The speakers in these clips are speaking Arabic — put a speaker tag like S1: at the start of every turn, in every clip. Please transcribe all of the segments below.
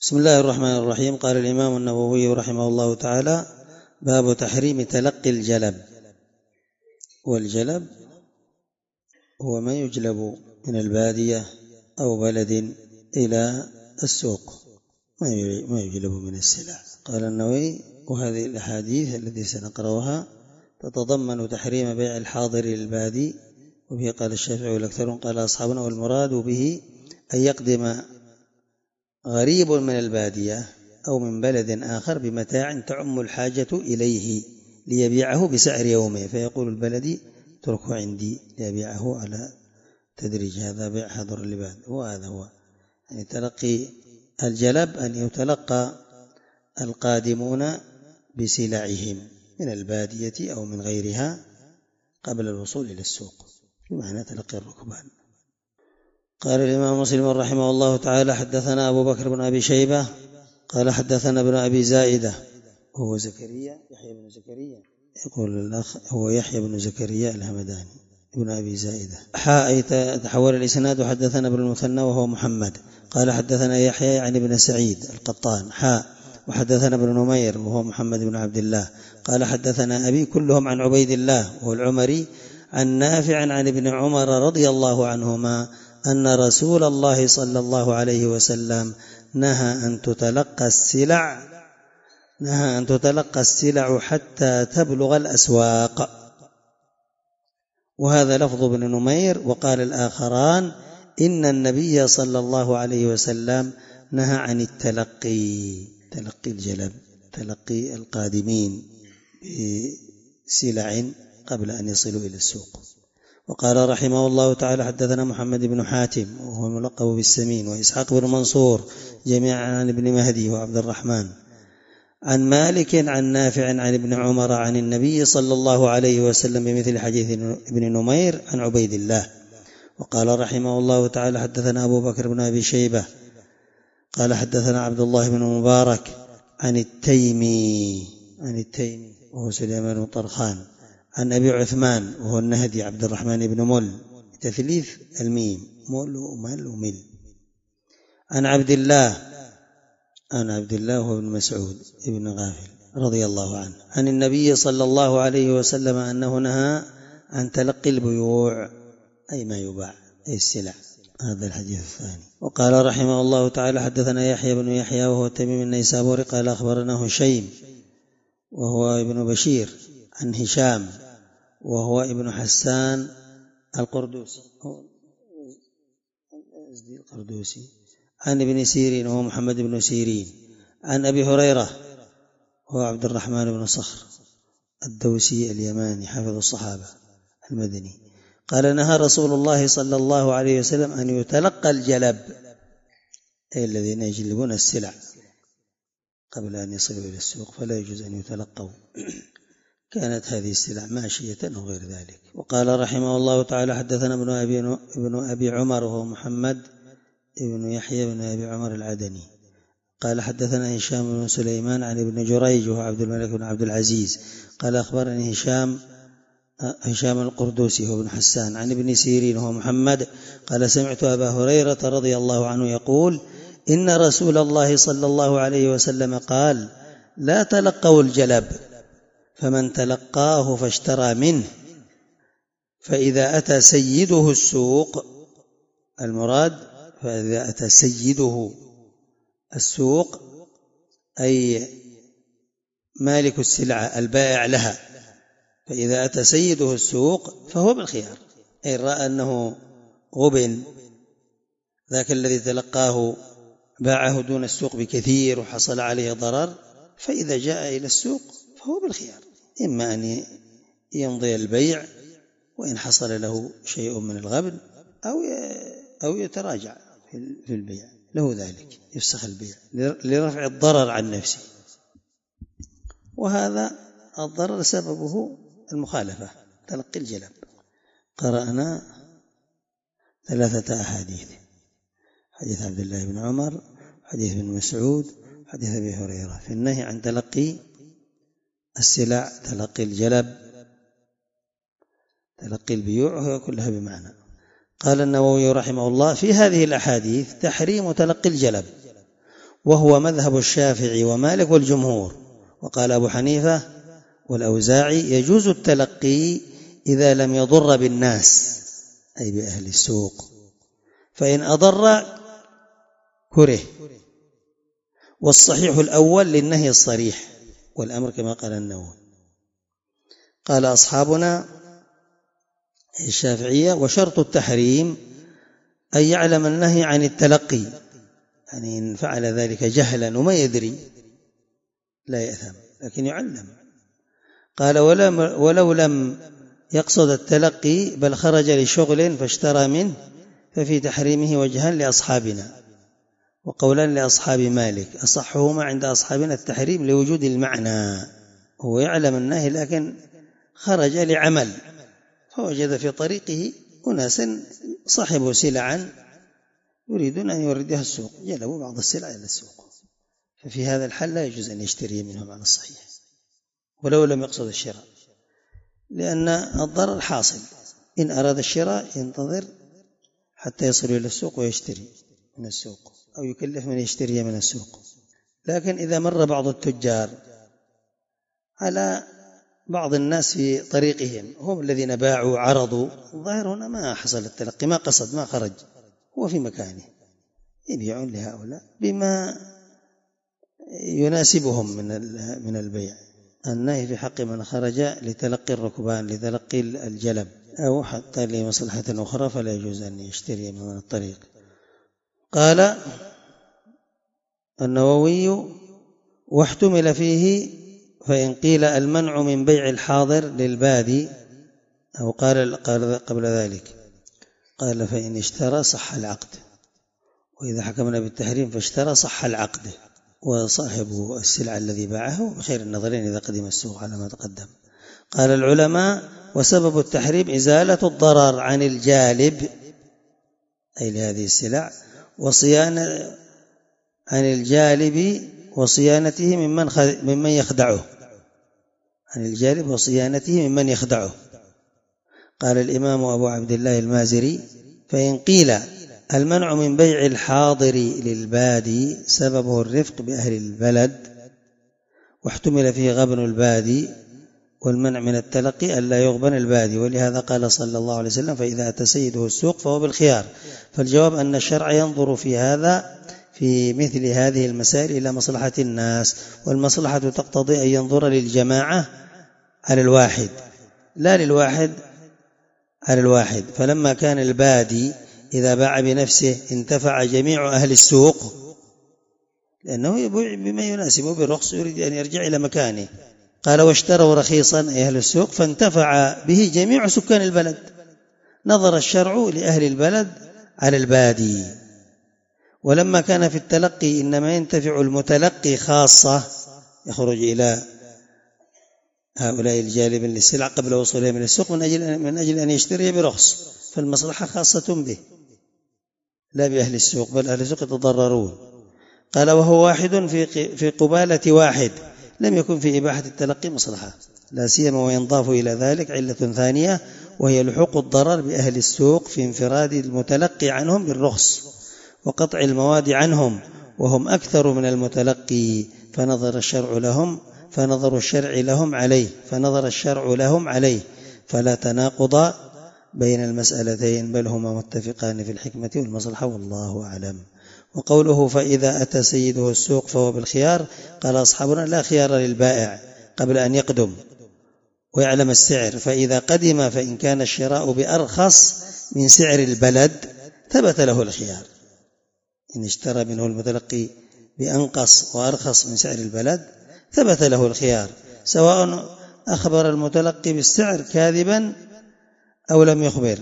S1: بسم الله الرحمن الرحيم. قال الإمام النووي رحمه الله تعالى: باب تحريم تلقي الجلب. والجلب هو ما يجلب من البادية أو بلد إلى السوق، ما يجلب من السلع. قال النووي: وهذه الأحاديث التي سنقرأها تتضمن تحريم بيع الحاضر للبادي، وبه قال الشافعي والأكثرون قال أصحابنا: والمراد به أن يقدم غريب من البادية أو من بلد آخر بمتاع تعم الحاجة إليه ليبيعه بسعر يومه، فيقول البلدي: اتركه عندي ليبيعه على تدريج، هذا بيع حاضر للباد. وهذا هو يعني تلقي الجلب، أن يتلقى القادمون بسلعهم من البادية أو من غيرها قبل الوصول إلى السوق، بمعنى تلقي الركبان. قال الإمام مسلم رحمه الله تعالى: حدثنا أبو بكر بن أبي شيبة قال حدثنا ابن أبي زائدة وهو زكريا يحيى بن زكريا، يقول الأخ هو يحيى بن زكريا الهمداني ابن أبي زائدة. تحول الإسناد: حدثنا ابن المثنى وهو محمد قال حدثنا يحيى يعني بن سعيد القطان وحدثنا ابن نمير وهو محمد بن عبد الله قال حدثنا أبي، كلهم عن عبيد الله وهو العمري عن نافع عن ابن عمر رضي الله عنهما أن رسول الله صلى الله عليه وسلم نهى أن تتلقى السلع حتى تبلغ الأسواق. وهذا لفظ ابن نمير. وقال الآخران: إن النبي صلى الله عليه وسلم نهى عن تلقي الجلب، تلقي القادمين بسلع قبل أن يصلوا إلى السوق. وقال رحمه الله تعالى: حدثنا محمد بن حاتم وهو الملقب بالسمين، وإسحاق بن منصور جميعا عن ابن مهدي وعبد الرحمن عن مالك عن نافع عن ابن عمر عن النبي صلى الله عليه وسلم بمثل حديث ابن نمير عن عبيد الله. وقال رحمه الله تعالى: حدثنا أبو بكر بن أبي شيبة قال حدثنا عبد الله بن مبارك عن التيمي وهو سليمان بن طرخان عن أبي عثمان وهو النهدي عبد الرحمن بن مل تثليث الميم، مل ومل ومل، عن عبد الله وهو ابن مسعود ابن غافل رضي الله عنه عن النبي صلى الله عليه وسلم أنه نهى عن تلقي البيوع، أي ما يباع، أي السلع. هذا الحديث الثاني. وقال رحمه الله تعالى: حدثنا يحيى بن يحيى وهو تميم النيسابوري قال أخبرنا هشيم وهو ابن بشير عن هشام وهو ابن حسان القردوسي عن ابن سيرين وهو محمد بن سيرين عن أبي هريرة وهو عبد الرحمن بن صخر الدوسي اليماني حافظ الصحابة المدني قال: نهى رسول الله صلى الله عليه وسلم أن يتلقى الجلب، أي الذين يجلبون السلع قبل أن يصلوا إلى السوق، فلا يجوز أن يتلقوا، كانت هذه السلع ماشية أو غير ذلك. وقال رحمه الله تعالى: حدثنا ابن أبي عمر وهو محمد ابن يحيى بن أبي عمر العدني قال حدثنا هشام بن سليمان عن ابن جريج وهو عبد الملك بن عبد العزيز قال أخبرني هشام القردوسي هو ابن حسان عن ابن سيرين وهو محمد قال: سمعت أبا هريرة رضي الله عنه يقول: إن رسول الله صلى الله عليه وسلم قال: لا تلقوا الجلب، فمن تلقاه فاشترى منه فإذا أتى سيده السوق، المراد فإذا أتى سيده السوق أي مالك السلعة البائع لها، فإذا أتى سيده السوق فهو بالخيار، أي رأى أنه غبن ذاك الذي تلقاه باعه دون السوق بكثير وحصل عليه ضرر، فإذا جاء إلى السوق فهو بالخيار، إما أن يمضي البيع وإن حصل له شيء من الغبن أو يتراجع في البيع، له ذلك، يفسخ البيع لرفع الضرر عن نفسه. وهذا الضرر سببه المخالفة، تلقي الجلب. قرأنا 3 أحاديث: حديث عبد الله بن عمر، حديث ابن مسعود، حديث أبي هريرة في النهي عن تلقي السلع، تلقي الجلب، تلقي البيوع، وهي كلها بمعنى. قال النووي رحمه الله: في هذه الأحاديث تحريم تلقي الجلب، وهو مذهب الشافعي ومالك والجمهور. وقال أبو حنيفة والأوزاعي يجوز التلقي إذا لم يضر بالناس أي بأهل السوق، فإن أضر كره. والصحيح الأول للنهي الصريح والأمر كما قال النووي. قال أصحابنا الشافعية وشرط التحريم أن يعلم النهي عن التلقي، يعني إن فعل ذلك جهلا وما يدري لا يأثم لكن يعلم. قال ولو لم يقصد التلقي بل خرج لشغل فاشترى منه ففي تحريمه وجهان لأصحابنا وقولان لأصحاب مالك، أصحهما عند أصحابنا التحريم لوجود المعنى، هو يعلم النهي لكن خرج لعمل فوجد في طريقه أناسا صاحبوا سلعا يريدون أن يوردها السوق، جلبوا بعض السلع إلى السوق، ففي هذا الحال لا يجوز أن يشتري منهم على الصحيح ولو لم يقصد الشراء، لأن الضرر حاصل. إن أراد الشراء ينتظر حتى يصل إلى السوق ويشتري من السوق أو يكلف من يشتري من السوق. لكن إذا مر بعض التجار على بعض الناس في طريقهم هم الذين باعوا عرضوا، الظاهر هنا ما حصل التلقي، ما قصد، ما خرج، هو في مكانه يبيعون لهؤلاء بما يناسبهم من البيع. النهي في حق من خرج لتلقي الركبان لتلقي الجلب أو حتى لمصلحة أخرى فلا يجوز أن يشتري من الطريق. قال النووي واحتمل فيه فإن قيل المنع من بيع الحاضر للبادي، أو قال قبل ذلك قال فإن اشترى صح العقد، وإذا حكمنا بالتحريم فاشترى صح العقد، وصاحب السلعة الذي باعه بخير النظرين إذا قدم السوق على ما تقدم. قال العلماء وسبب التحريم إزالة الضرر عن الجالب أي لهذه السلع وصيانة عن الجالب وصيانته ممن يخدعه، عن الجالب وصيانته ممن يخدعه. قال الإمام أبو عبد الله المازري فإن قيل المنع من بيع الحاضر للبادي سببه الرفق بأهل البلد واحتمل فيه غبن البادي والمنع من التلقي ألا يغبن البادي، ولهذا قال صلى الله عليه وسلم فإذا أتى سيده السوق فهو بالخيار. فالجواب أن الشرع ينظر في هذا في مثل هذه المسائل إلى مصلحة الناس، والمصلحة تقتضي أن ينظر للجماعة على الواحد لا للواحد على الواحد. فلما كان البادي إذا باع بنفسه انتفع جميع أهل السوق لأنه يبيع بما يناسبه بالرخص يريد أن يرجع إلى مكانه. قال واشتروا رخيصا أهل السوق فانتفع به جميع سكان البلد، نظر الشرع لأهل البلد على البادي. ولما كان في التلقي إنما ينتفع المتلقي خاصة يخرج إلى هؤلاء الجالب للسلع قبل وصولها من السوق من أجل أن يشتري برخص، فالمصلحة خاصة به لا بأهل السوق، بل أهل السوق يتضررون. قال وهو واحد في قبالة واحد لم يكن في إباحة التلقي مصلحة، لا سيما وينضاف إلى ذلك علة ثانية وهي لحوق الضرر بأهل السوق في انفراد المتلقي عنهم بالرخص وقطع المواد عنهم وهم أكثر من المتلقي، فنظر الشرع لهم عليه فلا تناقض بين المسألتين بل هما متفقان في الحكمة والمصلحة والله أعلم. وقوله فإذا أتى سيده السوق فهو بالخيار، قال أصحابنا لا خيار للبائع قبل أن يقدم ويعلم السعر، فإذا قدم فإن كان الشراء بأرخص من سعر البلد ثبت له الخيار. إن اشترى منه المتلقي بأنقص وأرخص من سعر البلد ثبت له الخيار، سواء أخبر المتلقي بالسعر كاذبا أو لم يخبر،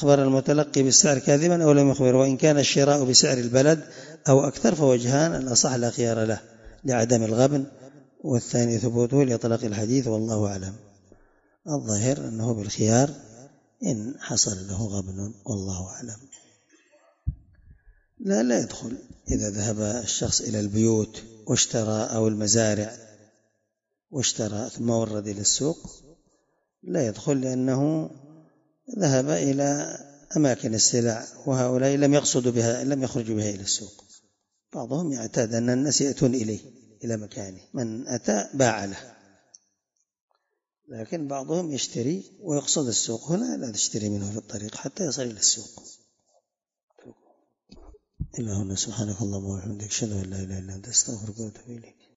S1: وإن كان الشراء بسعر البلد أو أكثر فوجهان، الأصح لا خيار له لعدم الغبن، والثاني ثبوته لإطلاق الحديث والله أعلم. الظاهر أنه بالخيار إن حصل له غبن والله أعلم. لا يدخل إذا ذهب الشخص إلى البيوت واشترى أو المزارع واشترى ثم ورد إلى السوق لا يدخل، لأنه ذهب إلى أماكن السلع وهؤلاء لم يخرجوا بها إلى السوق. بعضهم يعتاد أن الناس يأتون إليه إلى مكانه، من أتى باع له، لكن بعضهم يشتري ويقصد السوق، هنا لا تشتري منه في الطريق حتى يصل إلى السوق. إلا هنا. سبحانك اللهم وبحمدك أشهد أن لا إله إلا أنت أستغفرك وأتوب إليك.